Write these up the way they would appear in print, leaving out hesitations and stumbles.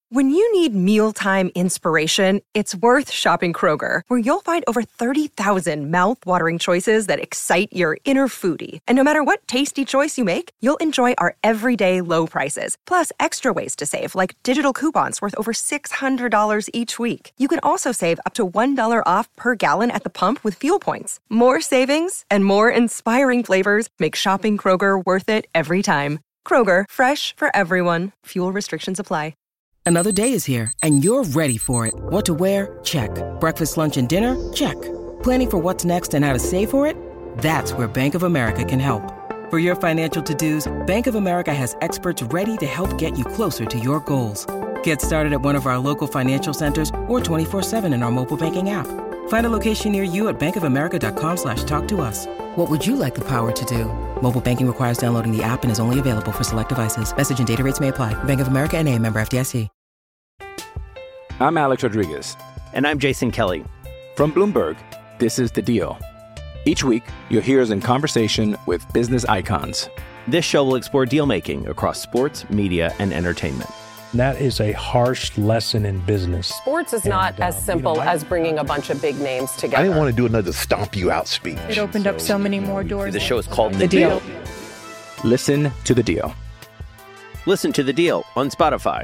When you need mealtime inspiration, it's worth shopping Kroger, where you'll find over 30,000 mouth-watering choices that excite your inner foodie. And no matter what tasty choice you make, you'll enjoy our everyday low prices, plus extra ways to save, like digital coupons worth over $600 each week. You can also save up to $1 off per gallon at the pump with fuel points. More savings and more inspiring flavors make shopping Kroger worth it every time. Kroger, fresh for everyone. Fuel restrictions apply. Another day is here, and you're ready for it. What to wear? Check. Breakfast, lunch, and dinner? Check. Planning for what's next and how to save for it? That's where Bank of America can help. For your financial to-dos, Bank of America has experts ready to help get you closer to your goals. Get started at one of our local financial centers or 24/7 in our mobile banking app. Find a location near you at bankofamerica.com/talktous. What would you like the power to do? Mobile banking requires downloading the app and is only available for select devices. Message and data rates may apply. Bank of America N.A., member FDIC. I'm Alex Rodriguez. And I'm Jason Kelly. From Bloomberg, this is The Deal. Each week, you'll hear us in conversation with business icons. This show will explore deal-making across sports, media, and entertainment. That is a harsh lesson in business. Sports is not as simple as bringing a bunch of big names together. I didn't want to do another stomp you out speech. It opened up so many more doors. The show is called The Deal. Listen to The Deal. Listen to The Deal on Spotify.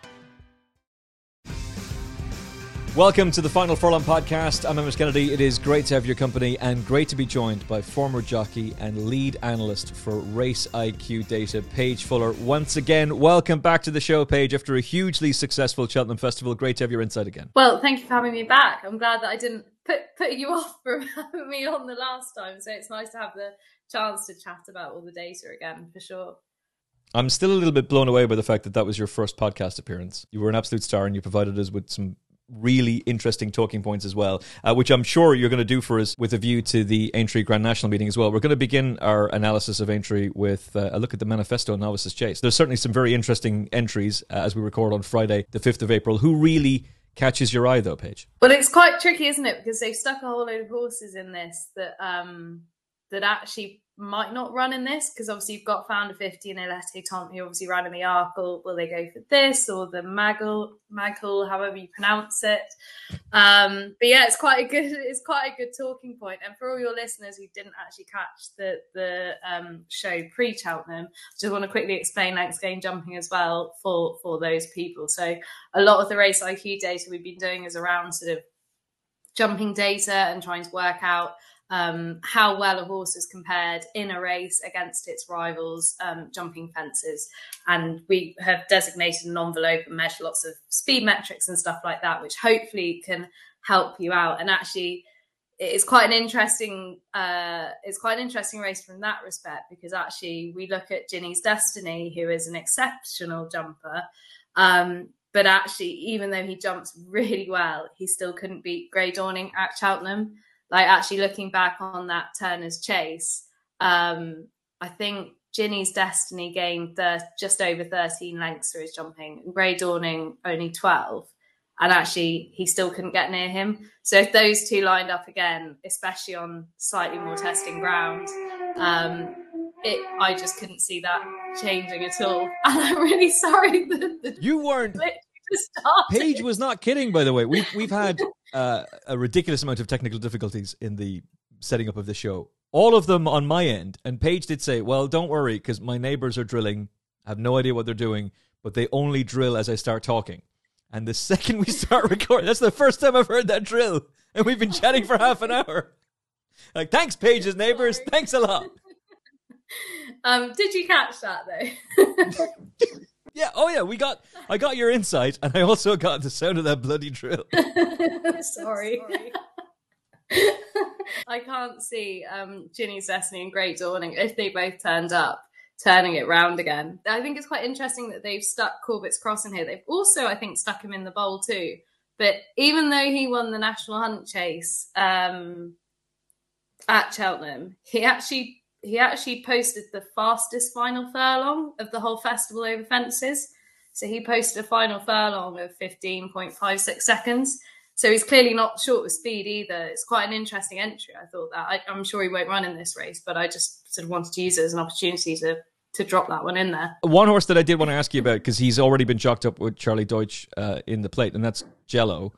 Welcome to the Final Furlong podcast. I'm Emmett Kennedy. It is great to have your company and great to be joined by former jockey and lead analyst for Race IQ Data, Paige Fuller. Once again, welcome back to the show, Paige, after a hugely successful Cheltenham Festival. Great to have your insight again. Well, thank you for having me back. I'm glad that I didn't put you off from having me on the last time, so it's nice to have the chance to chat about all the data again, for sure. I'm still a little bit blown away by the fact that that was your first podcast appearance. You were an absolute star and you provided us with some really interesting talking points as well, which I'm sure you're going to do for us with a view to the Aintree Grand National meeting as well. We're going to begin our analysis of Aintree with a look at the Manifesto Novices Chase. There's certainly some very interesting entries as we record on Friday, the 5th of April. Who really catches your eye though, Paige? Well, it's quite tricky, isn't it? Because they've stuck a whole load of horses in this that actually might not run in this, because obviously you've got Founder 50 and Elette Tante, who obviously ran in the Arkle. Will they go for this or the Maggle, however you pronounce it? But yeah, it's quite a good talking point. And for all your listeners who didn't actually catch the show pre-Cheltenham, just want to quickly explain next game jumping as well for those people. So a lot of the Race IQ data we've been doing is around sort of jumping data and trying to work out how well a horse is compared in a race against its rivals jumping fences. And we have designated an envelope and measure lots of speed metrics and stuff like that, which hopefully can help you out. And actually, it's quite an interesting race from that respect, because actually we look at Ginny's Destiny, who is an exceptional jumper. But actually, even though he jumps really well, he still couldn't beat Grey Dawning at Cheltenham. Like, actually looking back on that Turner's Chase, I think Ginny's Destiny gained just over 13 lengths through his jumping, and Grey Dawning only 12. And actually, he still couldn't get near him. So if those two lined up again, especially on slightly more testing ground, I just couldn't see that changing at all. And I'm really sorry that you weren't. Paige was not kidding, by the way. We've had a ridiculous amount of technical difficulties in the setting up of the show. All of them on my end. And Paige did say, well, don't worry, because my neighbours are drilling. I have no idea what they're doing, but they only drill as I start talking. And the second we start recording, that's the first time I've heard that drill. And we've been chatting for half an hour. Like, thanks, Paige's neighbours. Thanks a lot. Did you catch that, though? Yeah, oh yeah, I got your insight, and I also got the sound of that bloody drill. Sorry. I can't see Ginny's Destiny and Grey Dawning, if they both turned up, turning it round again. I think it's quite interesting that they've stuck Corbett's Cross in here. They've also, I think, stuck him in the bowl too. But even though he won the National Hunt Chase at Cheltenham, he actually posted the fastest final furlong of the whole festival over fences. So he posted a final furlong of 15.56 seconds. So he's clearly not short of speed either. It's quite an interesting entry. I thought that. I'm sure he won't run in this race, but I just sort of wanted to use it as an opportunity to to drop that one in there. One horse that I did want to ask you about, because he's already been chalked up with Charlie Deutsch in the plate, and that's Jello.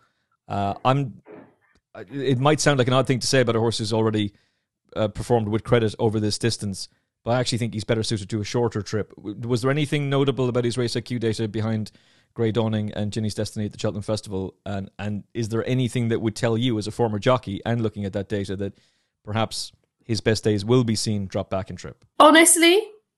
It might sound like an odd thing to say about a horse who's already performed with credit over this distance, but I actually think he's better suited to a shorter trip. Was there anything notable about his race IQ data behind Grey Dawning and Ginny's Destiny at the Cheltenham Festival? And is there anything that would tell you, as a former jockey and looking at that data, that perhaps his best days will be seen drop back in trip? Honestly,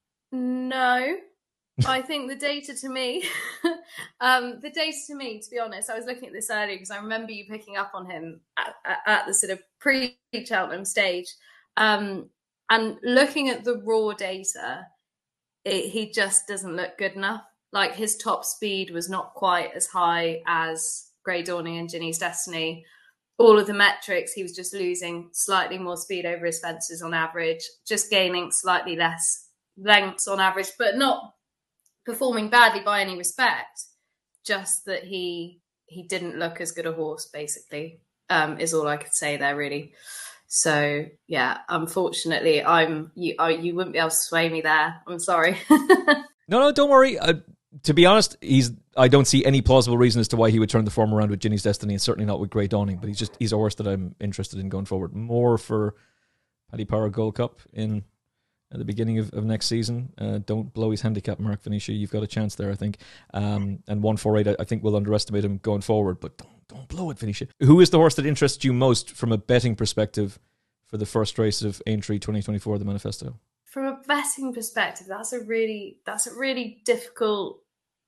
no. I think the data to me, to be honest, I was looking at this earlier because I remember you picking up on him at the sort of pre-Cheltenham stage. And looking at the raw data, he just doesn't look good enough. Like, his top speed was not quite as high as Grey Dawning and Ginny's Destiny. All of the metrics, he was just losing slightly more speed over his fences on average, just gaining slightly less lengths on average, but not performing badly by any respect. Just that he didn't look as good a horse, basically, is all I could say there, really. So yeah, unfortunately, you wouldn't be able to sway me there. I'm sorry. No, don't worry. To be honest, I don't see any plausible reason as to why he would turn the form around with Ginny's Destiny, and certainly not with Grey Dawning. But he's a horse that I'm interested in going forward. More for Paddy Power Gold Cup at the beginning of next season. Don't blow his handicap, Mark Venetia. You've got a chance there, I think. And 148, I think we'll underestimate him going forward, but don't blow it, Venetia. Who is the horse that interests you most from a betting perspective for the first race of Aintree 2024, the Manifesto? From a betting perspective, that's a really difficult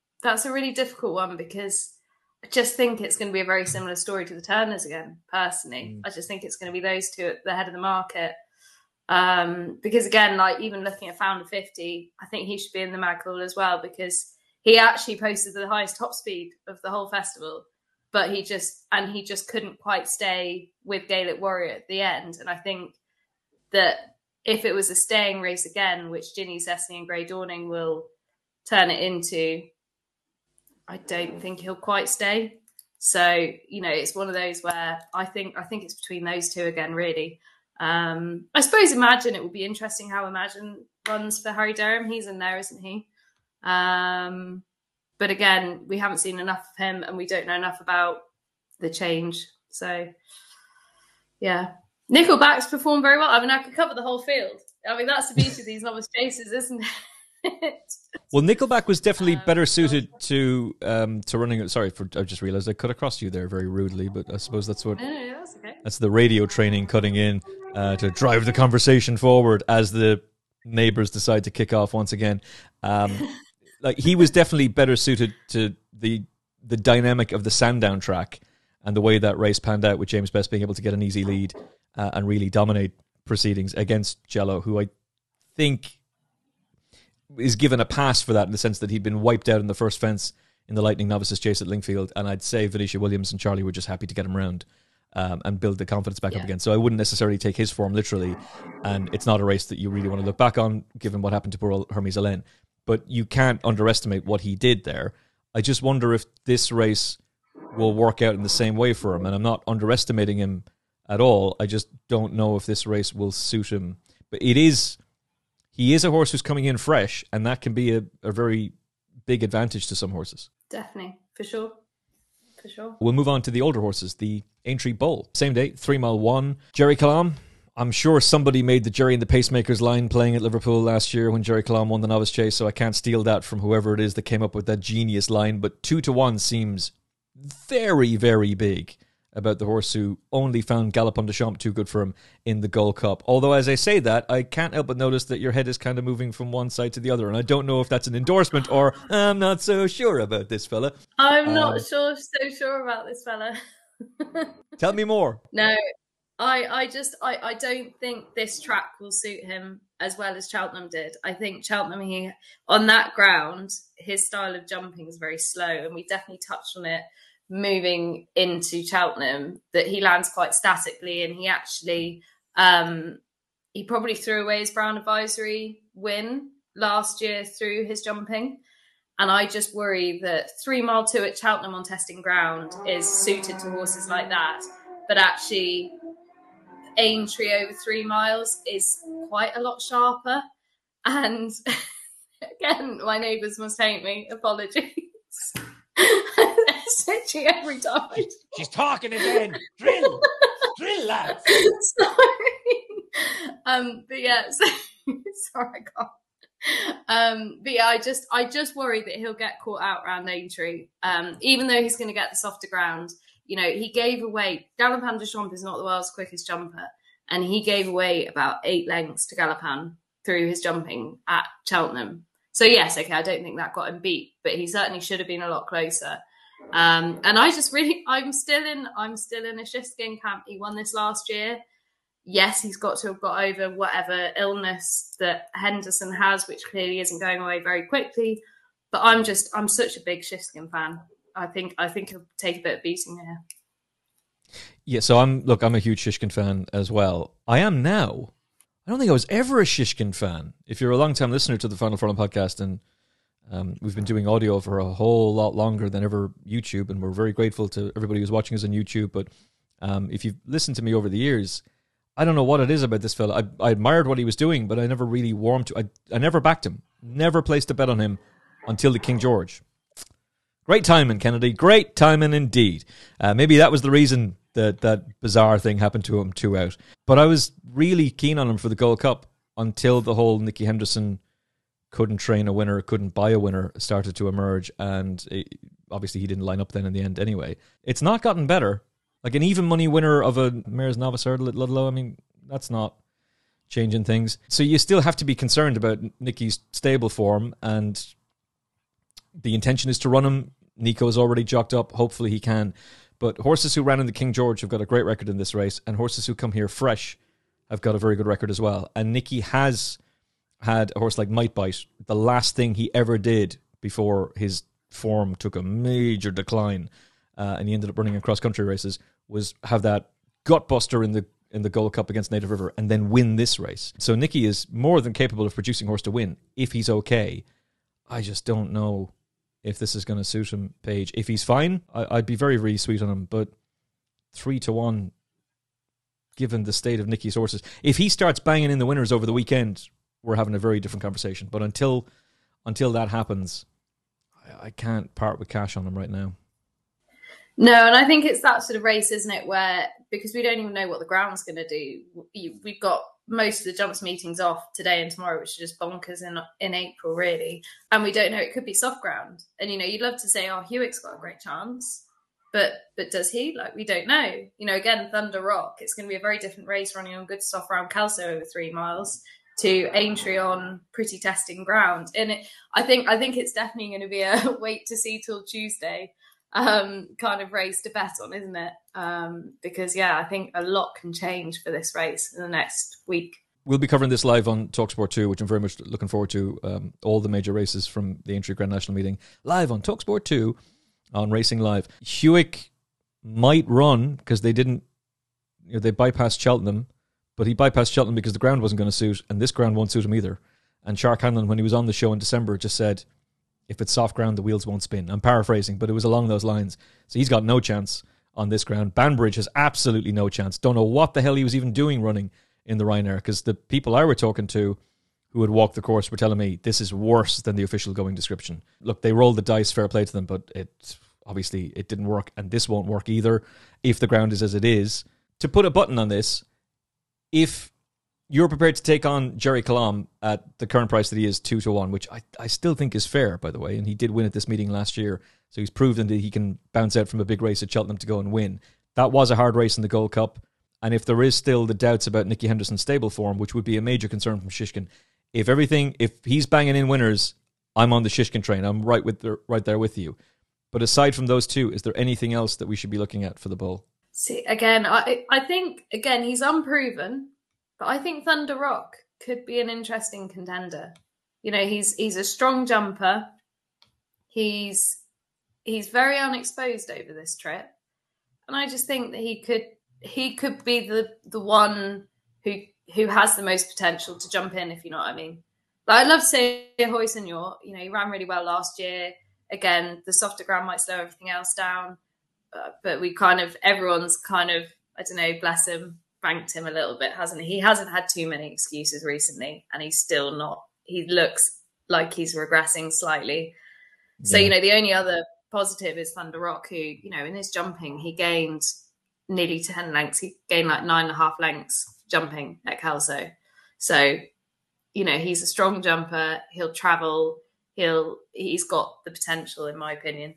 one, because I just think it's going to be a very similar story to the Turners again, personally. I just think it's going to be those two at the head of the market. Because again, like, even looking at Founder 50, I think he should be in the mag call as well, because he actually posted the highest top speed of the whole festival, but he just couldn't quite stay with Gaelic Warrior at the end. And I think that if it was a staying race again, which Ginny's Destiny and Grey Dawning will turn it into, I don't think he'll quite stay. So, it's one of those where I think it's between those two again, really. I suppose Imagine, it will be interesting how Imagine runs for Harry Durham. He's in there, isn't he? But again, we haven't seen enough of him, and we don't know enough about the change. So, yeah. Nickelback's performed very well. I mean, I could cover the whole field. I mean, that's the beauty of these novice chasers, isn't it? Well, Nickelback was definitely better suited to running. Sorry, I just realised I cut across you there very rudely, but I suppose that's what. No, that's okay. That's the radio training cutting in to drive the conversation forward as the neighbours decide to kick off once again. Like, he was definitely better suited to the dynamic of the Sandown track and the way that race panned out, with James Best being able to get an easy lead and really dominate proceedings against Jello, who I think is given a pass for that, in the sense that he'd been wiped out in the first fence in the Lightning Novices Chase at Lingfield, and I'd say Venetia Williams and Charlie were just happy to get him round and build the confidence back up again. So I wouldn't necessarily take his form literally, and it's not a race that you really want to look back on, given what happened to poor old Hermes Allen. But you can't underestimate what he did there. I just wonder if this race will work out in the same way for him, and I'm not underestimating him at all. I just don't know if this race will suit him. But he is a horse who's coming in fresh, and that can be a very big advantage to some horses. Definitely, for sure. We'll move on to the older horses, the Aintree Bowl. Same day, 3 Mile 1. Jerry Calam. I'm sure somebody made the Jerry and the Pacemakers line playing at Liverpool last year when Jerry Calam won the Novice Chase, so I can't steal that from whoever it is that came up with that genius line. But 2-1 seems very, very big about the horse who only found Galopin Des Champs too good for him in the Gold Cup. Although, as I say that, I can't help but notice that your head is kind of moving from one side to the other, and I don't know if that's an endorsement or I'm not so sure about this fella. I'm not so sure about this fella. Tell me more. No, I don't think this track will suit him as well as Cheltenham did. I think Cheltenham, on that ground, his style of jumping is very slow, and we definitely touched on it moving into Cheltenham, that he lands quite statically, and he actually he probably threw away his Brown Advisory win last year through his jumping. And I just worry that 3 Mile 2 at Cheltenham on testing ground is suited to horses like that, but actually Aintree over 3 miles is quite a lot sharper, and Again, my neighbours must hate me. Apologies. Essentially every time. She's talking again. Drill, lads. Sorry. But yeah, sorry, I can't. But yeah, I just worry that he'll get caught out around Aintree. Even though he's going to get the softer ground, he gave away. Galopin Des Champs is not the world's quickest jumper, and he gave away about 8 lengths to Galopin through his jumping at Cheltenham. So yes, okay, I don't think that got him beat, but he certainly should have been a lot closer. And I'm still in a Shishkin camp. He won this last year. Yes, he's got to have got over whatever illness that Henderson has, which clearly isn't going away very quickly. But I'm such a big Shishkin fan. I think he'll take a bit of beating here. Yeah, so I'm a huge Shishkin fan as well. I am now. I don't think I was ever a Shishkin fan. If you're a long-time listener to the Final Furlong podcast, and we've been doing audio for a whole lot longer than ever YouTube, and we're very grateful to everybody who's watching us on YouTube. But if you've listened to me over the years, I don't know what it is about this fella. I admired what he was doing, but I never really warmed to. I never backed him. Never placed a bet on him until the King George. Great timing, Kennedy. Great timing indeed. Maybe that was the reason that bizarre thing happened to him 2 out. But I was really keen on him for the Gold Cup until the whole Nicky Henderson couldn't train a winner, couldn't buy a winner started to emerge. And obviously he didn't line up then in the end anyway. It's not gotten better. Like an even money winner of a Mayor's Novice Hurdle at Ludlow, I mean, that's not changing things. So you still have to be concerned about Nicky's stable form, and the intention is to run him. Nico is already jocked up. Hopefully he can. But horses who ran in the King George have got a great record in this race, and horses who come here fresh have got a very good record as well. And Nicky has had a horse like Might Bite. The last thing he ever did before his form took a major decline, and he ended up running in cross-country races, was have that gutbuster in the Gold Cup against Native River and then win this race. So Nicky is more than capable of producing horse to win if he's okay. I just don't know if this is going to suit him, Paige. If he's fine, I'd be very, very sweet on him, but 3-1, given the state of Nicky's horses. If he starts banging in the winners over the weekend, we're having a very different conversation. But until that happens, I can't part with cash on him right now. No, and I think it's that sort of race, isn't it, where, because we don't even know what the ground's going to do, we've got most of the jumps meetings off today and tomorrow, which are just bonkers in April, really. And we don't know, it could be soft ground. And, you'd love to say, oh, Hewitt's got a great chance. But does he? We don't know. Again, Thunder Rock, it's going to be a very different race running on good soft round Kelso over 3 miles to Aintree on pretty testing ground. And I think it's definitely going to be a wait to see till Tuesday kind of race to bet on, isn't it? Because I think a lot can change for this race in the next week. We'll be covering this live on TalkSport 2, which I'm very much looking forward to. All the major races from the Aintree Grand National Meeting live on TalkSport 2 on Racing Live. Hewitt might run because they didn't, they bypassed Cheltenham, but he bypassed Cheltenham because the ground wasn't going to suit, and this ground won't suit him either. And Shark Hanlon, when he was on the show in December, just said, if it's soft ground, the wheels won't spin. I'm paraphrasing, but it was along those lines. So he's got no chance on this ground. Banbridge has absolutely no chance. Don't know what the hell he was even doing running in the Ryanair, because the people I were talking to who had walked the course were telling me this is worse than the official going description. Look, they rolled the dice, fair play to them, but it didn't work, and this won't work either if the ground is as it is. To put a button on this, if you're prepared to take on Jerry Colomb at the current price that he is, 2-1, which I still think is fair, by the way, and he did win at this meeting last year, so he's proven that he can bounce out from a big race at Cheltenham to go and win. That was a hard race in the Gold Cup, and if there is still the doubts about Nicky Henderson's stable form, which would be a major concern from Shishkin, if he's banging in winners, I'm on the Shishkin train. I'm right there with you. But aside from those two, is there anything else that we should be looking at for the Bull? See, again, I think, he's unproven, but I think Thunder Rock could be an interesting contender. He's a strong jumper. He's very unexposed over this trip. And I just think that he could be the one who has the most potential to jump in, if you know what I mean. I'd love to say Ahoy Senor. He ran really well last year. Again, the softer ground might slow everything else down. But everyone's I don't know, bless him, banked him a little bit, hasn't he? He hasn't had too many excuses recently, and he's still not. He looks like he's regressing slightly. So, the only other positive is Van der Rock, who, in his jumping, he gained nearly 10 lengths. He gained like 9.5 lengths jumping at Kelso. So, he's a strong jumper. He'll travel. He's got the potential, in my opinion.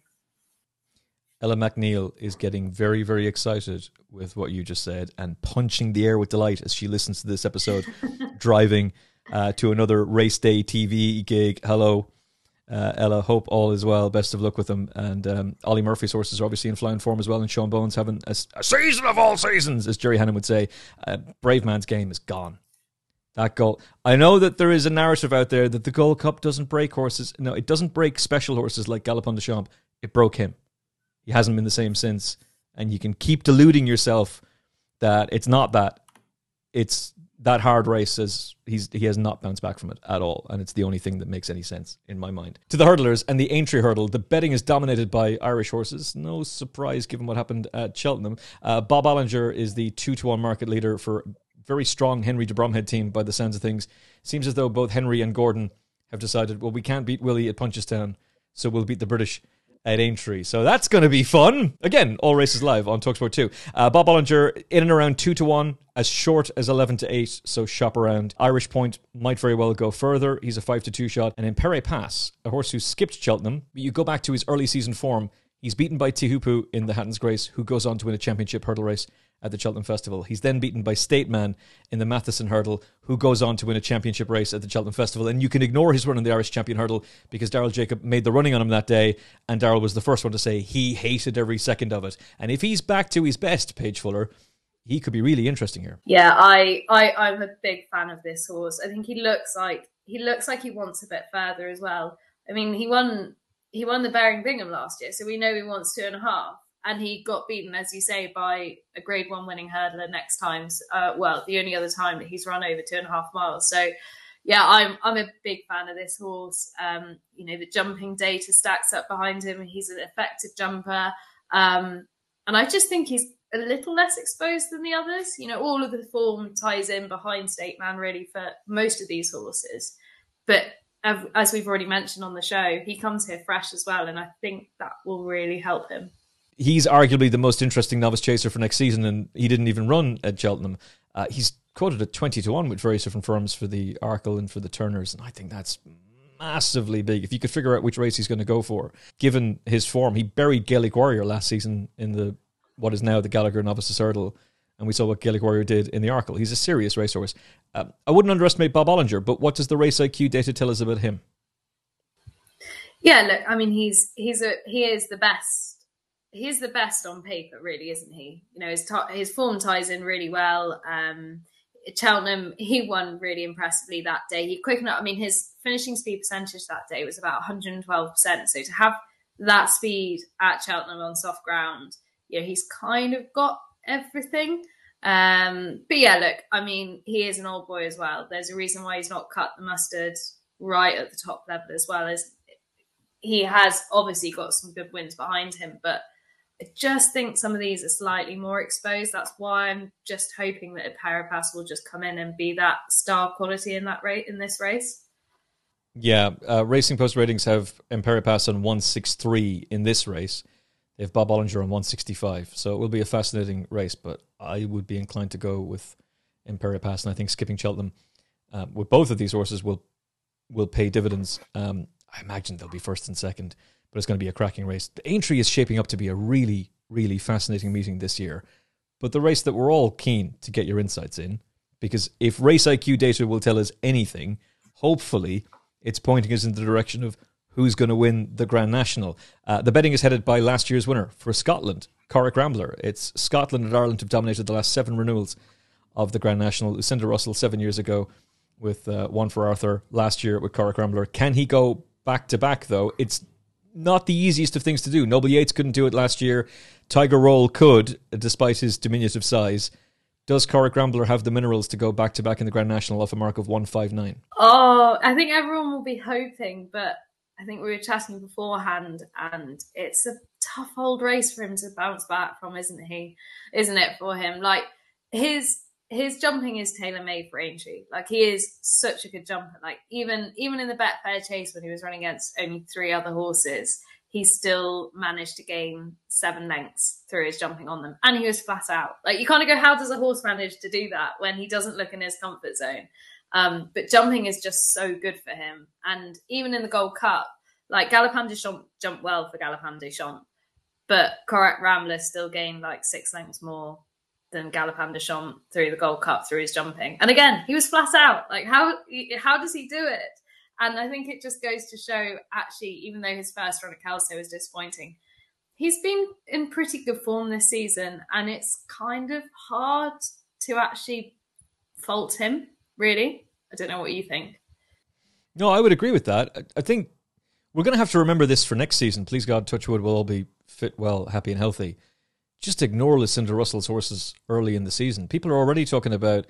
Ella McNeil is getting very, very excited with what you just said and punching the air with delight as she listens to this episode, driving to another race day TV gig. Hello, Ella. Hope all is well. Best of luck with them. And Ollie Murphy's horses are obviously in flying form as well. And Sean Bones having a season of all seasons, as Jerry Hannon would say. Brave Man's Game is gone. That goal. I know that there is a narrative out there that the Gold Cup doesn't break horses. No, it doesn't break special horses like Galopin Des Champs. It broke him. He hasn't been the same since. And you can keep deluding yourself that it's not that. It's that hard race as he has not bounced back from it at all. And it's the only thing that makes any sense in my mind. To the hurdlers and the Aintree hurdle, the betting is dominated by Irish horses. No surprise given what happened at Cheltenham. Bob Olinger is the 2-1 market leader for very strong Henry de Bromhead team by the sounds of things. Seems as though both Henry and Gordon have decided, well, we can't beat Willie at Punchestown, so we'll beat the British at Aintree. So that's going to be fun. Again, all races live on TalkSport 2. Bob Olinger in and around 2-1, as short as 11-8, so shop around. Irish Point might very well go further. He's a 5-2 shot. And Impere Pass, a horse who skipped Cheltenham, but you go back to his early season form, he's beaten by Tihupu in the Hatton's Grace, who goes on to win a championship hurdle race at the Cheltenham Festival. He's then beaten by Stateman in the Matheson Hurdle, who goes on to win a championship race at the Cheltenham Festival. And you can ignore his run in the Irish Champion Hurdle because Daryl Jacob made the running on him that day, and Daryl was the first one to say he hated every second of it. And if he's back to his best, Paige Fuller, he could be really interesting here. Yeah, I'm a big fan of this horse. I think he looks like he wants a bit further as well. I mean, he won the Baring Bingham last year, so we know he wants 2.5. And he got beaten, as you say, by a Grade 1 winning hurdler next time. The only other time that he's run over 2.5 miles. So, yeah, I'm a big fan of this horse. The jumping data stacks up behind him. He's an effective jumper. And I just think he's a little less exposed than the others. All of the form ties in behind Stateman, really, for most of these horses. But as we've already mentioned on the show, he comes here fresh as well. And I think that will really help him. He's arguably the most interesting novice chaser for next season, and he didn't even run at Cheltenham. He's quoted at 20-1 with various different firms for the Arkle and for the Turners, and I think that's massively big. If you could figure out which race he's going to go for, given his form, he buried Gaelic Warrior last season in what is now the Gallagher Novices Hurdle, and we saw what Gaelic Warrior did in the Arkle. He's a serious racehorse. I wouldn't underestimate Bob Olinger, but what does the Race IQ data tell us about him? Yeah, look, I mean, he is the best. He's the best on paper, really, isn't he? His form ties in really well. At Cheltenham, he won really impressively that day. He quickened up. I mean, his finishing speed percentage that day was about 112%. So to have that speed at Cheltenham on soft ground, he's kind of got everything. But yeah, look, I mean, he is an old boy as well. There's a reason why he's not cut the mustard right at the top level as well. As he has obviously got some good wins behind him, but I just think some of these are slightly more exposed. That's why I'm just hoping that Impere Pass will just come in and be that star quality in this race. Yeah, Racing Post ratings have Impere Pass on 163 in this race. They have Bob Olinger on 165. So it will be a fascinating race, but I would be inclined to go with Impere Pass, and I think skipping Cheltenham with both of these horses will pay dividends. I imagine they'll be first and second, but it's going to be a cracking race. The Aintree is shaping up to be a really, really fascinating meeting this year, but the race that we're all keen to get your insights in, because if Race IQ data will tell us anything, hopefully it's pointing us in the direction of who's going to win the Grand National. The betting is headed by last year's winner for Scotland, Corrick Rambler. It's Scotland and Ireland have dominated the last 7 renewals of the Grand National. Lucinda Russell 7 years ago with One for Arthur, last year with Corrick Rambler. Can he go back-to-back, though? It's not the easiest of things to do. Noble Yates couldn't do it last year. Tiger Roll could, despite his diminutive size. Does Corrick Rambler have the minerals to go back-to-back in the Grand National off a mark of 159? Oh, I think everyone will be hoping, but I think we were chatting beforehand, and it's a tough old race for him to bounce back from, isn't it, for him? Like, his his jumping is tailor-made for Aintree. Like, he is such a good jumper. Like, even in the Betfair Chase, when he was running against only 3 other horses, he still managed to gain 7 lengths through his jumping on them. And he was flat out. Like, you kind of go, how does a horse manage to do that when he doesn't look in his comfort zone? But jumping is just so good for him. And even in the Gold Cup, like, Galopin Des Champs jumped well for Galopin Des Champs, but Correct Rambler still gained like 6 lengths more than Galopin Des Champs through the Gold Cup through his jumping. And again, he was flat out. Like, how does he do it? And I think it just goes to show, actually, even though his first run at Kelso was disappointing, he's been in pretty good form this season. And it's kind of hard to actually fault him, really. I don't know what you think. No, I would agree with that. I think we're going to have to remember this for next season. Please God, touch wood, we'll all be fit, well, happy and healthy. Just ignore Lucinda Russell's horses early in the season. People are already talking about,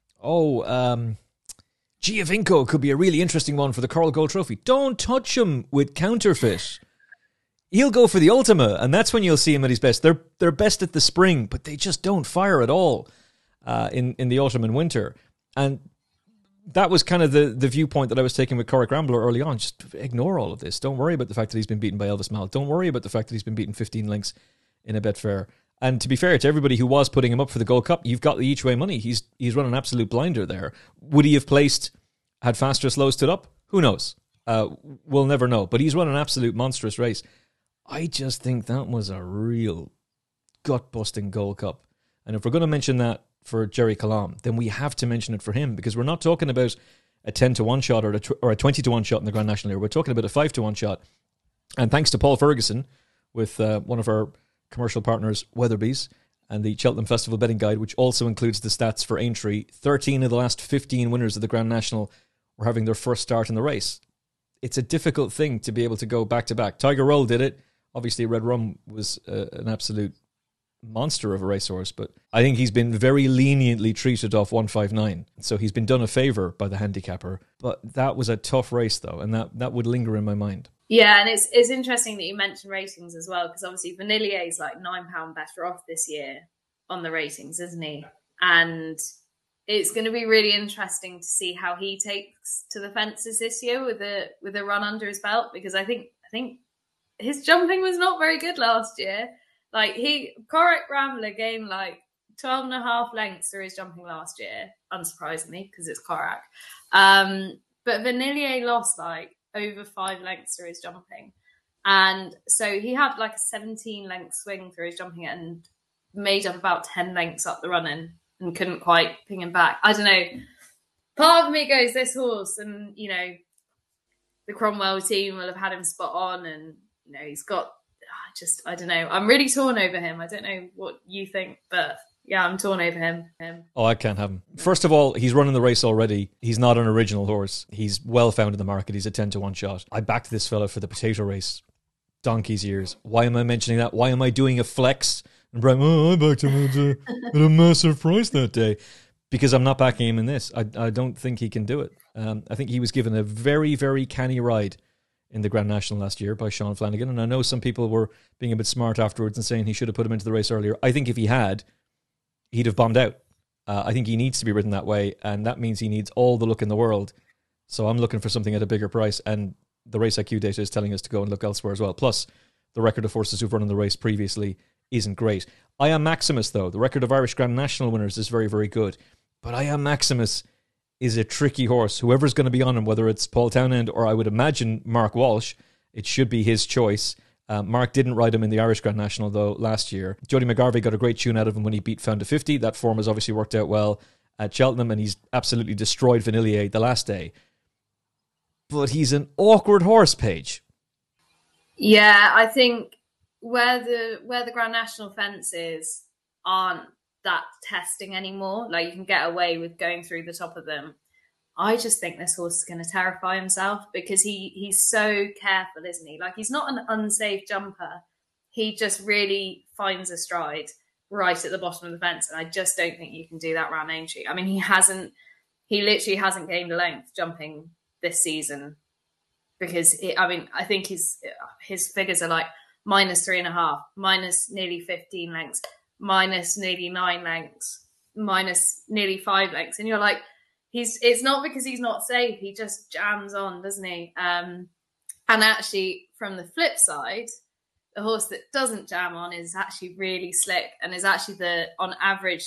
Giovinco could be a really interesting one for the Coral Gold Trophy. Don't touch him with counterfeit. He'll go for the Ultima, and that's when you'll see him at his best. They're best at the spring, but they just don't fire at all in the autumn and winter. And that was kind of the viewpoint that I was taking with Correct Rambler early on. Just ignore all of this. Don't worry about the fact that he's been beaten by Elvis Mal. Don't worry about the fact that he's been beaten 15 lengths in a Betfair. And to be fair to everybody who was putting him up for the Gold Cup, you've got the each-way money. He's run an absolute blinder there. Would he have placed had Faster Slow stood up? Who knows? We'll never know. But he's run an absolute monstrous race. I just think that was a real gut-busting Gold Cup. And if we're going to mention that for Jerry Colomb, then we have to mention it for him, because we're not talking about a 10-1 shot or a 20-1 shot in the Grand National here. We're talking about a 5-1 shot. And thanks to Paul Ferguson with one of our commercial partners, Weatherby's, and the Cheltenham Festival Betting Guide, which also includes the stats for Aintree, 13 of the last 15 winners of the Grand National were having their first start in the race. It's a difficult thing to be able to go back-to-back. Tiger Roll did it. Obviously, Red Rum was an absolute monster of a racehorse, but I think he's been very leniently treated off 159. So he's been done a favour by the handicapper. But that was a tough race, though, and that would linger in my mind. Yeah, and it's interesting that you mentioned ratings as well, because obviously Vanillier is like £9 better off this year on the ratings, isn't he? And it's going to be really interesting to see how he takes to the fences this year with a run under his belt, because I think his jumping was not very good last year. Like, Correct Rambler gained like 12.5 lengths through his jumping last year, unsurprisingly, because it's Correct. But Vanillier lost like over 5 lengths through his jumping. And so he had like a 17-length swing through his jumping and made up about 10 lengths up the run and couldn't quite ping him back. I don't know. Part of me goes, this horse, and, you know, the Cromwell team will have had him spot on, and, you know, he's got, I don't know. I'm really torn over him. I don't know what you think, but yeah, I'm torn over him. Oh, I can't have him. First of all, he's running the race already. He's not an original horse. He's well found in the market. He's a 10-1 shot. I backed this fella for the potato race. Donkey's years. Why am I mentioning that? Why am I doing a flex? And I backed him at a massive price that day. Because I'm not backing him in this. I don't think he can do it. I think he was given a very, very canny ride in the Grand National last year by Sean Flanagan. And I know some people were being a bit smart afterwards and saying he should have put him into the race earlier. I think if he had, he'd have bombed out. I think he needs to be ridden that way, and that means he needs all the luck in the world. So I'm looking for something at a bigger price, and the Race IQ data is telling us to go and look elsewhere as well. Plus, the record of horses who've run in the race previously isn't great. I Am Maximus, though, the record of Irish Grand National winners is very, very good. But I Am Maximus is a tricky horse. Whoever's going to be on him, whether it's Paul Townend or I would imagine Mark Walsh, it should be his choice. Mark didn't ride him in the Irish Grand National, though, last year. Jody McGarvey got a great tune out of him when he beat Found to 50. That form has obviously worked out well at Cheltenham, and he's absolutely destroyed Vanillier the last day. But he's an awkward horse, Paige. Yeah, I think where the Grand National fences aren't that testing anymore, like you can get away with going through the top of them, I just think this horse is going to terrify himself, because he's so careful, isn't he? Like, he's not an unsafe jumper. He just really finds a stride right at the bottom of the fence, and I just don't think you can do that around Aintree. I mean, he literally hasn't gained a length jumping this season, because I think his figures are like -3.5, minus nearly 15 lengths, minus nearly 9 lengths. minus nearly 5 lengths. And you're like, it's not because he's not safe. He just jams on, doesn't he? And actually, from the flip side, the horse that doesn't jam on is actually really slick and is actually on average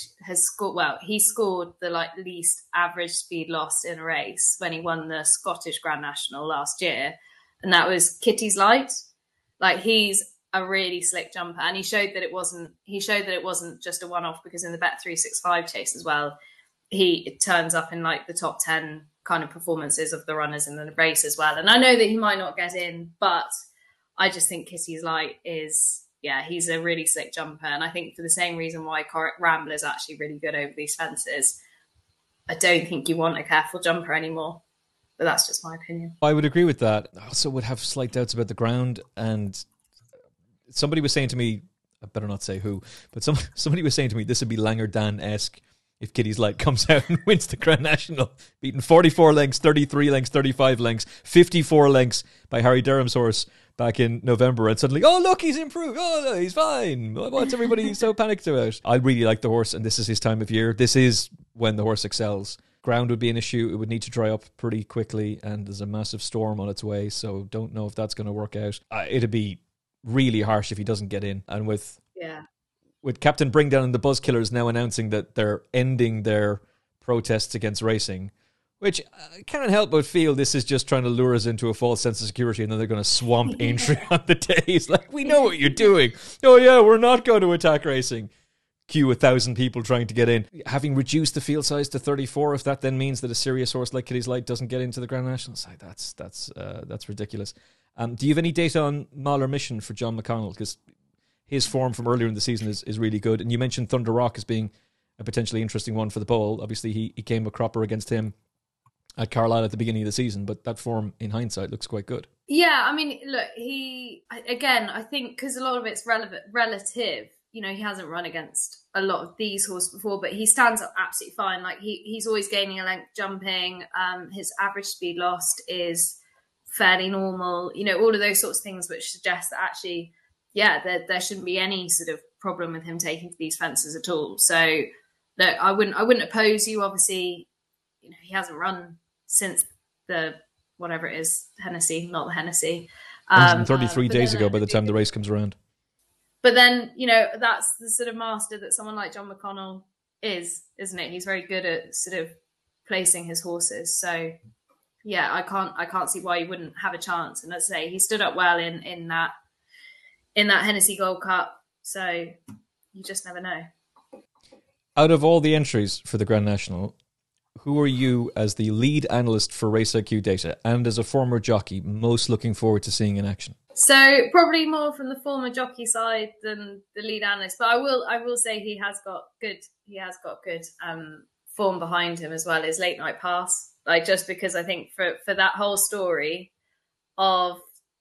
he scored the least average speed lost in a race when he won the Scottish Grand National last year. And that was Kitty's Light. Like, he's a really slick jumper, and he showed that it wasn't just a one-off, because in the Bet365 chase as well, it turns up in the top 10 kind of performances of the runners in the race as well. And I know that he might not get in, but I just think Kitty's Light he's a really slick jumper. And I think for the same reason why Rambler is actually really good over these fences, I don't think you want a careful jumper anymore. But that's just my opinion. I would agree with that. I also would have slight doubts about the ground. And somebody was saying to me, I better not say who, but somebody was saying to me, this would be Langer Dan-esque if Kitty's Light comes out and wins the Grand National, beaten 44 lengths, 33 lengths, 35 lengths, 54 lengths by Harry Durham's horse back in November, and suddenly, oh, look, he's improved. Oh, no, he's fine. What's everybody so panicked about? I really like the horse, and this is his time of year. This is when the horse excels. Ground would be an issue. It would need to dry up pretty quickly, and there's a massive storm on its way, so don't know if that's going to work out. It'd be really harsh if he doesn't get in. And with Captain Bringdown and the Buzzkillers now announcing that they're ending their protests against racing, which I can't help but feel this is just trying to lure us into a false sense of security, and then they're going to swamp Aintree on the day. It's like, we know what you're doing. Oh yeah, we're not going to attack racing. Queue 1,000 people trying to get in. Having reduced the field size to 34, if that then means that a serious horse like Kitty's Light doesn't get into the Grand National, that's ridiculous. Do you have any data on Mahler Mission for John McConnell? Because his form from earlier in the season is really good. And you mentioned Thunder Rock as being a potentially interesting one for the poll. Obviously, he came a cropper against him at Carlisle at the beginning of the season, but that form in hindsight looks quite good. Yeah, I mean, look, I think because a lot of it's relative, he hasn't run against a lot of these horses before, but he stands up absolutely fine. Like, he's always gaining a length jumping. His average speed lost is fairly normal, all of those sorts of things, which suggest that actually, there shouldn't be any sort of problem with him taking to these fences at all. So, look, I wouldn't oppose you. Obviously, he hasn't run since the whatever it is, Hennessy, not the Hennessy. 133 days ago by the time the race comes around. But then, that's the sort of master that someone like John McConnell is, isn't it? He's very good at sort of placing his horses. So, yeah, I can't see why he wouldn't have a chance. And let's say he stood up well in that Hennessy Gold Cup. So you just never know. Out of all the entries for the Grand National, who are you, as the lead analyst for Race IQ Data and as a former jockey, most looking forward to seeing in action? So probably more from the former jockey side than the lead analyst, but I will say he has got good form behind him as well. His Late Night Pass, just because I think for that whole story of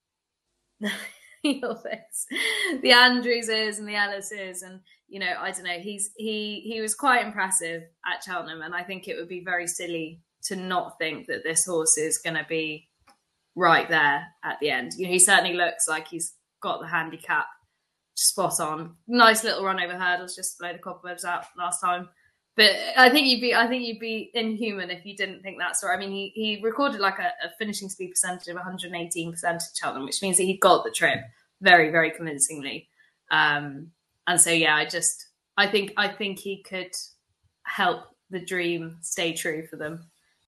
the Andrewses and the Ellises, and I don't know, he was quite impressive at Cheltenham, and I think it would be very silly to not think that this horse is going to be right there at the end. He certainly looks like he's got the handicap spot on. Nice little run over hurdles just to blow the cobwebs out last time. But I think you'd be inhuman if you didn't think that story. I mean, he recorded a finishing speed percentage of 118% at Cheltenham, which means that he got the trip very, very convincingly. And so, yeah, I think he could help the dream stay true for them.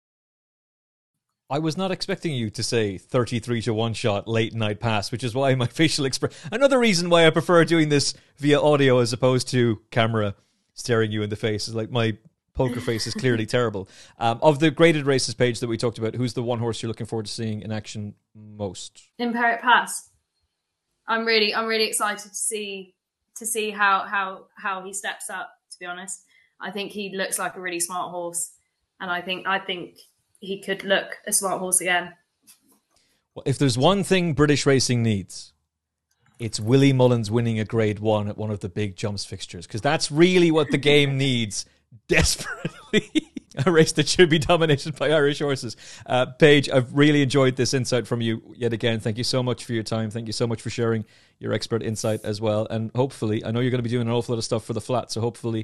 I was not expecting you to say 33 to 1 shot Late Night Pass, which is why my facial expression. Another reason why I prefer doing this via audio as opposed to camera staring you in the face is my poker face is clearly terrible. Of the graded races page that we talked about, who's the one horse you're looking forward to seeing in action most? Imperial Pass. I'm really excited to see how he steps up. To be honest, I think he looks like a really smart horse, and I think he could look a smart horse again. Well, if there's one thing British racing needs, it's Willie Mullins winning a Grade 1 at one of the big jumps fixtures, because that's really what the game needs desperately. A race that should be dominated by Irish horses. Paige, I've really enjoyed this insight from you yet again. Thank you so much for your time. Thank you so much for sharing your expert insight as well. And hopefully, I know you're going to be doing an awful lot of stuff for the flat, so hopefully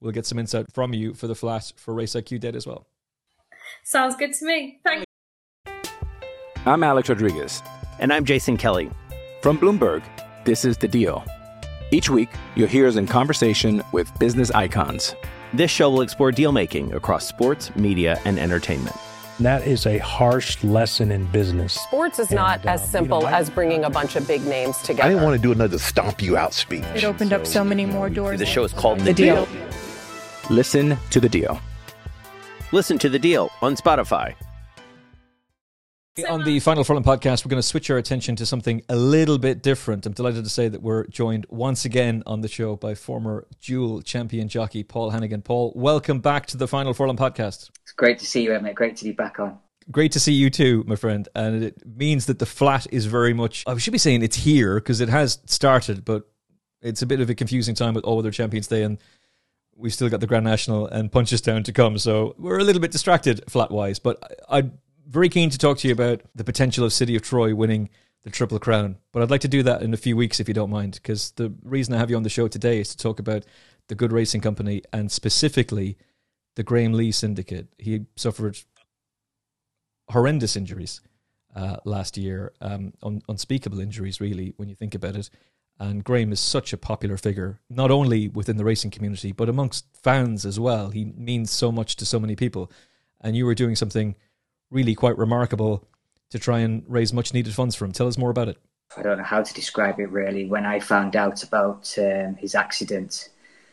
we'll get some insight from you for the flat for Race IQ Date as well. Sounds good to me. Thank you. I'm Alex Rodriguez. And I'm Jason Kelly. From Bloomberg, this is The Deal. Each week, you'll hear us in conversation with business icons. This show will explore deal-making across sports, media, and entertainment. And that is a harsh lesson in business. Sports is not as simple as bringing a bunch of big names together. I didn't want to do another stomp you out speech. It opened up so many more doors. The show is called The Deal. Listen to The Deal. Listen to The Deal on Spotify. On the Final Furlong podcast, we're going to switch our attention to something a little bit different. I'm delighted to say that we're joined once again on the show by former dual champion jockey Paul Hannigan. Paul, welcome back to the Final Furlong podcast. It's great to see you, mate. Great to be back on. Great to see you too, my friend. And it means that the flat is very much, I should be saying it's here because it has started, but it's a bit of a confusing time with All Weather Champions Day, and we've still got the Grand National and Punchestown to come. So we're a little bit distracted flat-wise, but I'm very keen to talk to you about the potential of City of Troy winning the Triple Crown. But I'd like to do that in a few weeks if you don't mind, because the reason I have you on the show today is to talk about the Good Racing Company and specifically the Graham Lee Syndicate. He suffered horrendous injuries last year, unspeakable injuries really when you think about it. And Graham is such a popular figure, not only within the racing community, but amongst fans as well. He means so much to so many people. And you were doing something really quite remarkable to try and raise much needed funds for him. Tell us more about it. I don't know how to describe it really. When I found out about his accident,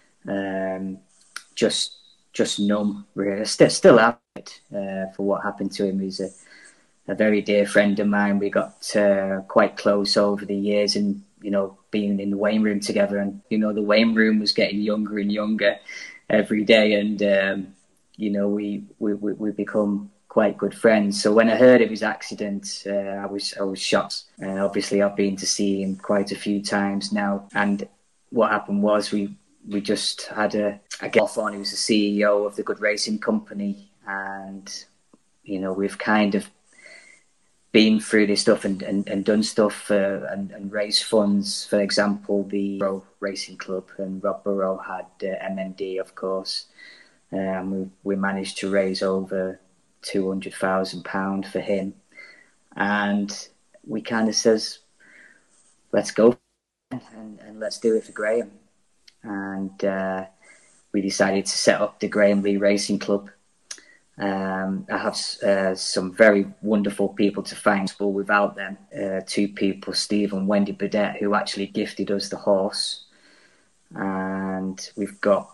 just numb really. Still am for what happened to him. He's a very dear friend of mine. We got quite close over the years, and being in the weighing room together, and the weighing room was getting younger and younger every day, and we become quite good friends. So when I heard of his accident, I was shocked. Obviously, I've been to see him quite a few times now, and what happened was we just had a get off on. He was the CEO of the Good Racing Company, and we've kind of been through this stuff and done stuff and raised funds. For example, the Burrow Racing Club, and Rob Burrow had MND, of course. We managed to raise over £200,000 for him, and we kind of says, let's go and let's do it for Graham. And we decided to set up the Graham Lee Racing Club. I have some very wonderful people to thank, but without them, two people, Steve and Wendy Burdett, who actually gifted us the horse. And we've got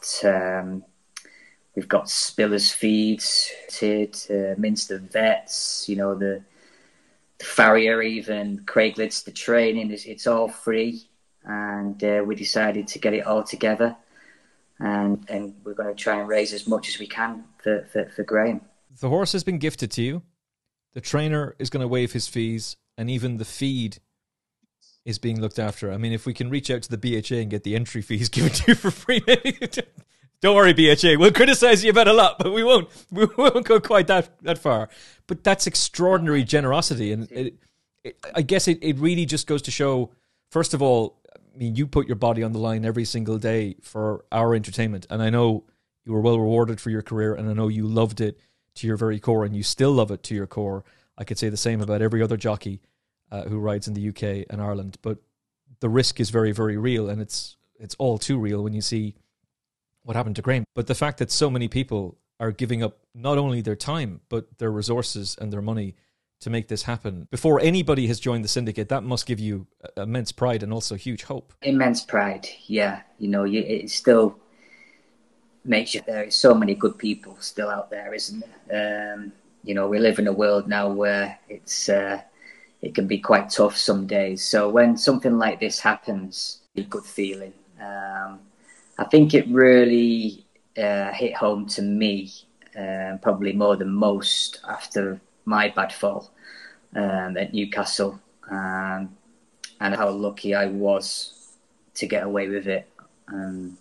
Spillers Feeds, Minster Vets, the farrier, even Craig Lids, the training. It's all free, and we decided to get it all together. And we're going to try and raise as much as we can for Graham. The horse has been gifted to you. The trainer is going to waive his fees, and even the feed is being looked after. I mean, if we can reach out to the BHA and get the entry fees given to you for free, don't worry, BHA. We'll criticize you about a lot, but we won't go quite that far. But that's extraordinary generosity, and I guess it really just goes to show. First of all, I mean, you put your body on the line every single day for our entertainment. And I know you were well rewarded for your career, and I know you loved it to your very core, and you still love it to your core. I could say the same about every other jockey who rides in the UK and Ireland. But the risk is very, very real, and it's all too real when you see what happened to Graham. But the fact that so many people are giving up not only their time, but their resources and their money to make this happen before anybody has joined the syndicate, that must give you immense pride and also huge hope. Immense pride, yeah. It still makes you, there is so many good people still out there, isn't there? We live in a world now where it can be quite tough some days. So when something like this happens, it's a good feeling. I think it really hit home to me, probably more than most, after my bad fall at Newcastle, and how lucky I was to get away with it. And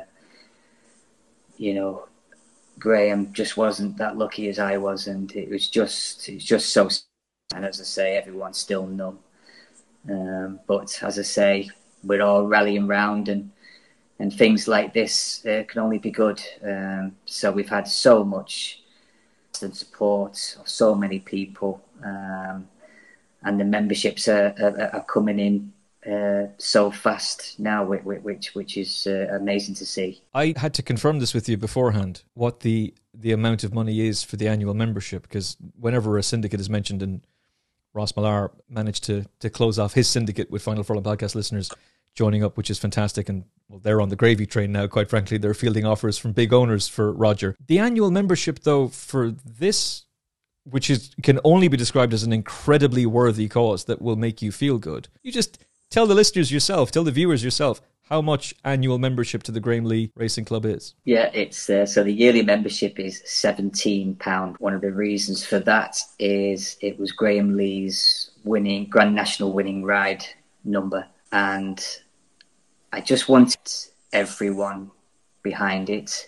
Graham just wasn't that lucky as I was, and it's just so. And as I say, everyone's still numb. But as I say, we're all rallying round, and and things like this can only be good. So we've had so much support of so many people, and the memberships are coming in so fast now, which is amazing to see. I had to confirm this with you beforehand, what the amount of money is for the annual membership, because whenever a syndicate is mentioned, and Ross Millar managed to close off his syndicate with Final Furlong podcast listeners joining up, which is fantastic, and well, they're on the gravy train now, quite frankly. They're fielding offers from big owners for Roger. The annual membership, though, for this, which can only be described as an incredibly worthy cause that will make you feel good, you just tell the listeners yourself, tell the viewers yourself, how much annual membership to the Graham Lee Racing Club is. Yeah, it's so the yearly membership is £17. One of the reasons for that is it was Graham Lee's Grand National winning ride number, and I just wanted everyone behind it.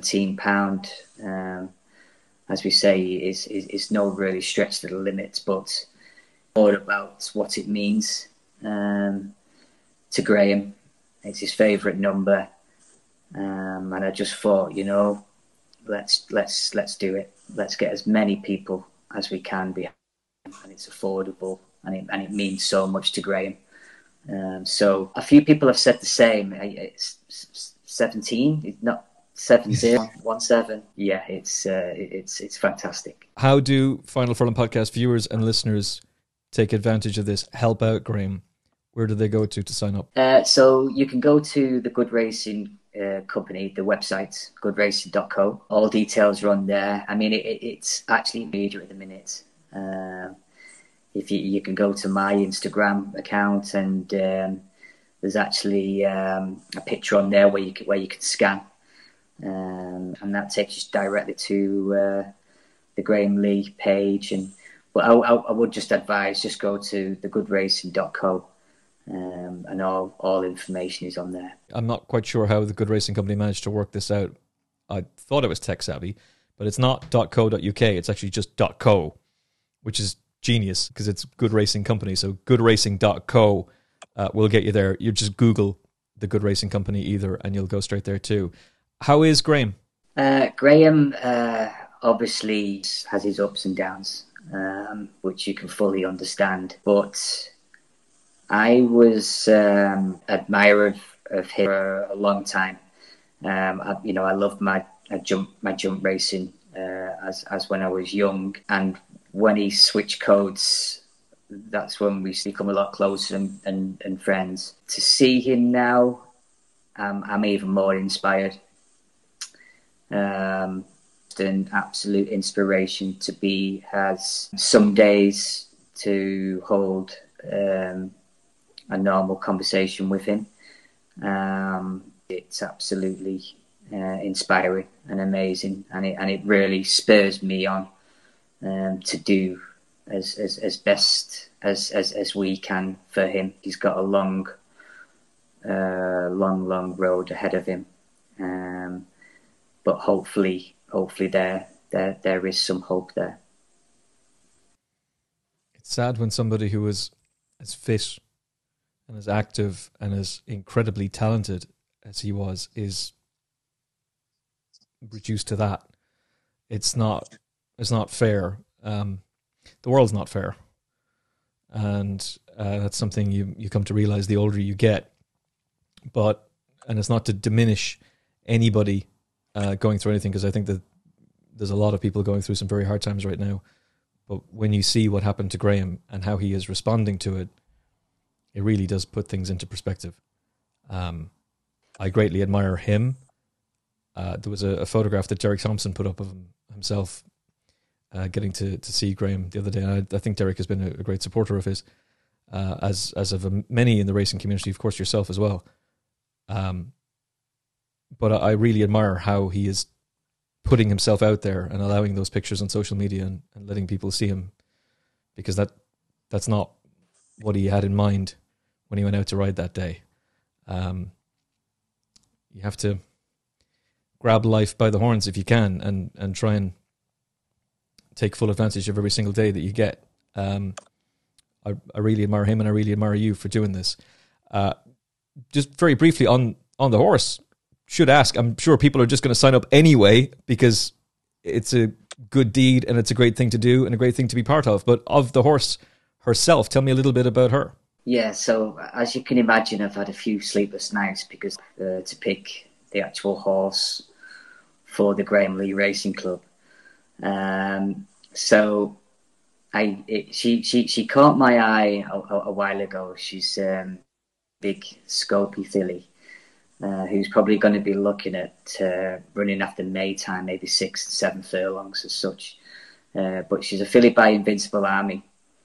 £17, as we say, is no really stretch to the limit, but more about what it means to Graham. It's his favourite number, and I just thought, let's do it. Let's get as many people as we can behind him, and it's affordable, and it means so much to Graham. So a few people have said the same. It's 17, it's not 7017. Yeah, it's fantastic. How do Final Furlong podcast viewers and listeners take advantage of this? Help out Graham. Where do they go to sign up? So you can go to the Good Racing company, the website, goodracing.co. All details are on there. I mean, it's actually major at the minute. If you can go to my Instagram account, and there's actually a picture on there where you can scan, and that takes you directly to the Graham Lee page. But I would just advise, just go to thegoodracing.co. And all information is on there. I'm not quite sure how the Good Racing Company managed to work this out. I thought it was tech savvy, but it's not .co.uk. It's actually just .co, which is genius because it's Good Racing Company. So goodracing.co will get you there. You just Google the Good Racing Company either, and you'll go straight there too. How is Graham? Graham obviously has his ups and downs, which you can fully understand, but I was admirer of him for a long time. I loved my jump racing as when I was young, and when he switched codes, that's when we become a lot closer and friends. To see him now, I'm even more inspired. An absolute inspiration to be. Has some days to hold a normal conversation with him. It's absolutely inspiring and amazing, and it really spurs me on to do as best as we can for him. He's got a long road ahead of him, but hopefully there is some hope there. It's sad when somebody who is as fit and as active and as incredibly talented as he was is reduced to that. It's not fair. The world's not fair, and that's something you come to realize the older you get. And it's not to diminish anybody going through anything, because I think that there's a lot of people going through some very hard times right now. But when you see what happened to Graham and how he is responding to it, it really does put things into perspective. I greatly admire him. There was a photograph that Derek Thompson put up of himself getting to see Graham the other day. And I think Derek has been a great supporter of his, as of many in the racing community, of course yourself as well. But I really admire how he is putting himself out there and allowing those pictures on social media and letting people see him, because that's not what he had in mind when he went out to ride that day. You have to grab life by the horns if you can, and try and take full advantage of every single day that you get. I really admire him, and I really admire you for doing this. Just very briefly on on the horse. Should ask. I'm sure people are just going to sign up anyway because it's a good deed and it's a great thing to do and a great thing to be part of. But of the horse herself, tell me a little bit about her. Yeah, so as you can imagine, I've had a few sleepless nights because to pick the actual horse for the Graham Lee Racing Club. So she caught my eye a while ago. She's big scopy filly who's probably going to be looking at running after May time, maybe 6, 7 furlongs as such. But she's a filly by Invincible Army.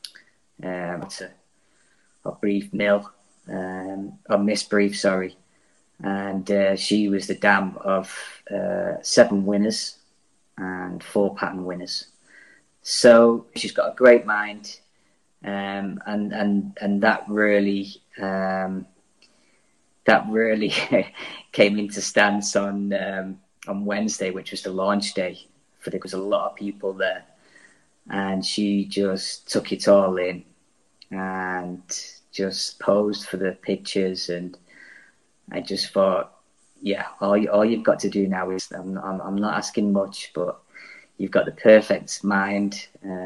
A brief mill, or Miss Brief, sorry. And she was the dam of 7 winners and 4 pattern winners. So she's got a great mind, and that really came into stance on Wednesday, which was the launch day. There was a lot of people there, and she just took it all in and just posed for the pictures. And I just thought, yeah, all you've got to do now is I'm not asking much, but you've got the perfect mind.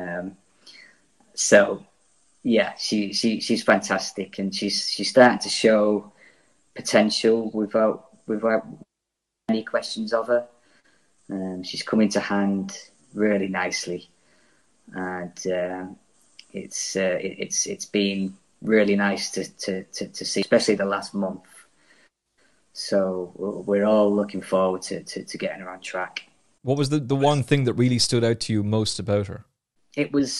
So yeah, she's fantastic, and she's starting to show potential without any questions of her. She's coming to hand really nicely, and it's been really nice to see, especially the last month. So we're all looking forward to getting her on track. What was the one thing that really stood out to you most about her? It was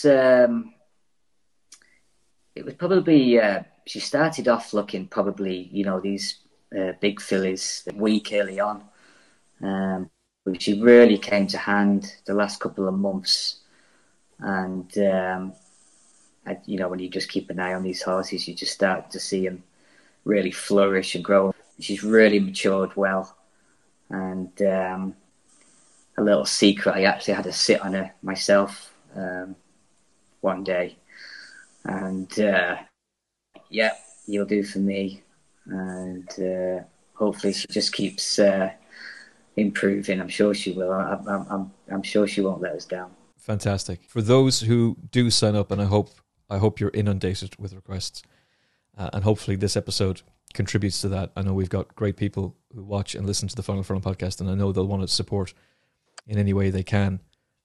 probably she started off looking probably, these big fillies a week early on. But she really came to hand the last couple of months. And, when you just keep an eye on these horses, you just start to see them really flourish and grow. She's really matured well. And a little secret, I actually had to sit on her myself one day. And, yeah, you'll do for me. And hopefully she just keeps improving. I'm sure she will. I'm sure she won't let us down. Fantastic. For those who do sign up, and I hope you're inundated with requests, and hopefully this episode contributes to that. I know we've got great people who watch and listen to the Final Furlong podcast, and I know they'll want to support in any way they can.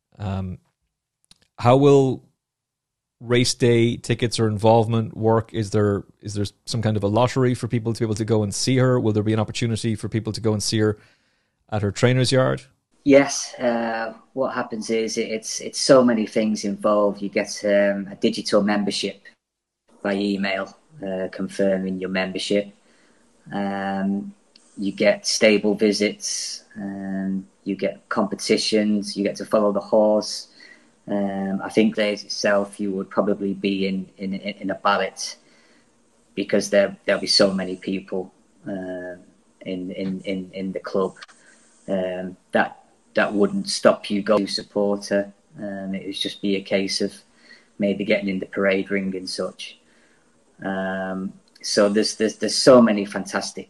How will race day tickets or involvement work? Is there some kind of a lottery for people to be able to go and see her? Will there be an opportunity for people to go and see her at her trainer's yard? Yes. What happens is it's so many things involved. You get a digital membership by email confirming your membership. You get stable visits. You get competitions. You get to follow the horse. I think days itself you would probably be in a ballot because there'll be so many people in the club that wouldn't stop you going to support her. It would just be a case of maybe getting in the parade ring and such. So there's so many fantastic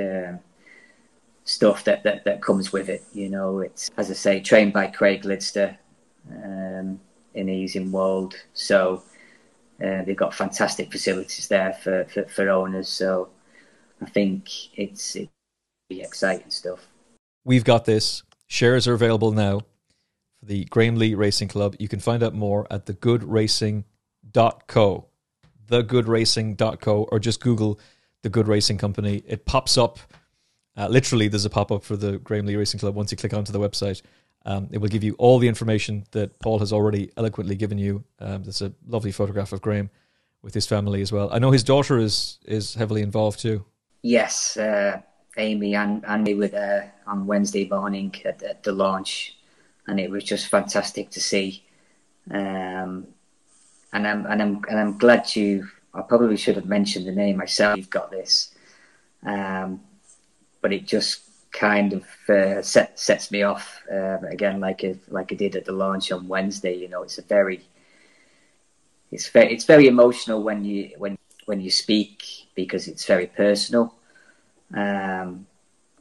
stuff that comes with it. It's, as I say, trained by Craig Lidster. He's in Wold, so they've got fantastic facilities there for owners. So I think it's really exciting stuff. We've got this. Shares are available now for the Graham Lee Racing Club. You can find out more at thegoodracing.co, thegoodracing.co, or just Google The Good Racing Company. It pops up. Literally, there's a pop-up for the Graham Lee Racing Club once you click onto the website. It will give you all the information that Paul has already eloquently given you. There's a lovely photograph of Graham with his family as well. I know his daughter is heavily involved too. Yes, Amy and me were there on Wednesday morning at the launch, and it was just fantastic to see. And I'm glad I probably should have mentioned the name myself. You've got this, but it just kind of sets me off again, like I did at the launch on Wednesday. It's very emotional when you speak because it's very personal.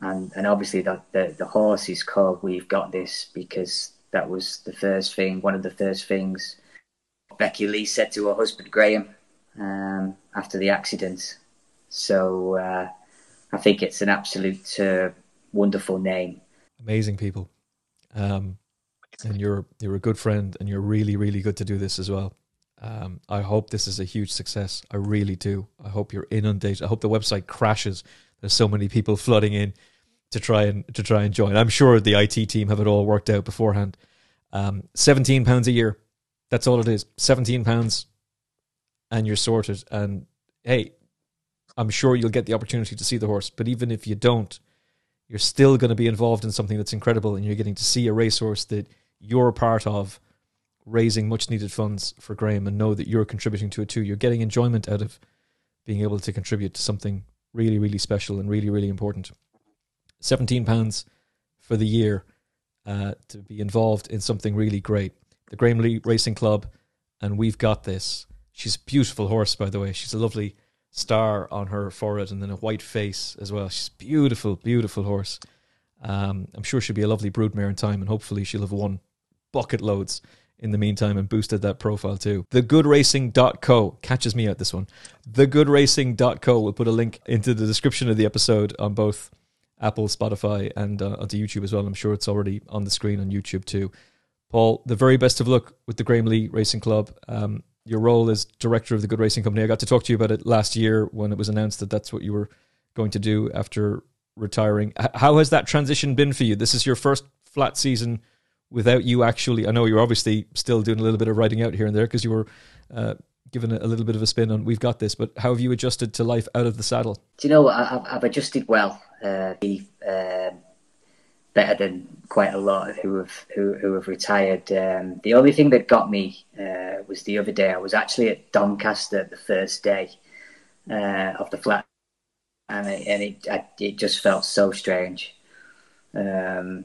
And obviously the horse is called We've Got This because that was one of the first things Becky Lee said to her husband Graham after the accident. So I think it's an absolute wonderful name. Amazing people. And you're a good friend, and you're really, really good to do this as well. I hope this is a huge success. I really do. I hope you're inundated. I hope the website crashes. There's so many people flooding in to try and join. I'm sure the IT team have it all worked out beforehand. £17 a year. That's all it is. £17 and you're sorted. And hey, I'm sure you'll get the opportunity to see the horse. But even if you don't, you're still going to be involved in something that's incredible, and you're getting to see a racehorse that you're a part of, raising much needed funds for Graham, and know that you're contributing to it too. You're getting enjoyment out of being able to contribute to something really, really special and really, really important. £17 for the year to be involved in something really great. The Graham Lee Racing Club, and We've Got This. She's a beautiful horse, by the way. She's a lovely star on her forehead and then a white face as well. She's a beautiful, beautiful horse. I'm sure she'll be a lovely broodmare in time, and hopefully she'll have won bucket loads in the meantime and boosted that profile too. TheGoodRacing.co catches me out, this one. TheGoodRacing.co. We'll put a link into the description of the episode on both Apple, Spotify, and onto YouTube as well. I'm sure it's already on the screen on YouTube too. Paul, the very best of luck with the Graham Lee Racing Club. Your role as director of the Good Racing Company, I got to talk to you about it last year when it was announced that that's what you were going to do after retiring. How has that transition been for you? This is your first flat season without you actually. I know you're obviously still doing a little bit of writing out here and there because you were given a little bit of a spin on We've Got This, but how have you adjusted to life out of the saddle? Do you know what? I've adjusted well. Better than quite a lot who have retired. The only thing that got me was the other day. I was actually at Doncaster the first day of the flat, and it just felt so strange. I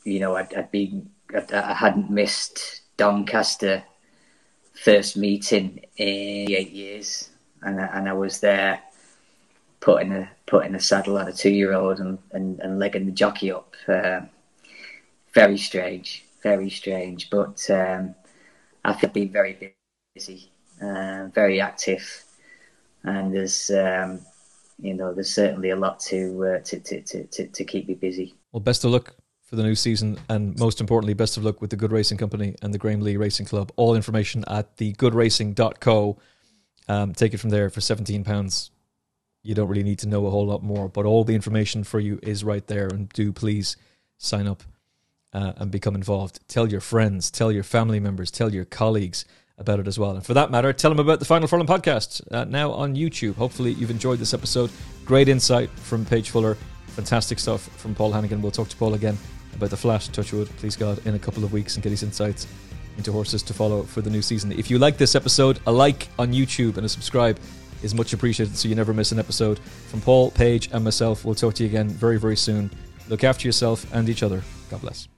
hadn't missed Doncaster first meeting in 8 years, and I was there putting a saddle on a 2-year-old and legging the jockey up. Very strange, but I've been very busy, very active, and there's certainly a lot to keep me busy. Well, best of luck for the new season, and most importantly, best of luck with the Good Racing Company and the Graham Lee Racing Club. All information at thegoodracing.co. Take it from there for £17. You don't really need to know a whole lot more, but all the information for you is right there, and do please sign up and become involved. Tell your friends, tell your family members, tell your colleagues about it as well. And for that matter, tell them about the Final Furlong podcast now on YouTube. Hopefully you've enjoyed this episode. Great insight from Paige Fuller. Fantastic stuff from Paul Hannigan. We'll talk to Paul again about the flat, touchwood, please God, in a couple of weeks and get his insights into horses to follow for the new season. If you like this episode, a like on YouTube and a subscribe is much appreciated so you never miss an episode. From Paul, Paige and myself, we'll talk to you again very, very soon. Look after yourself and each other. God bless.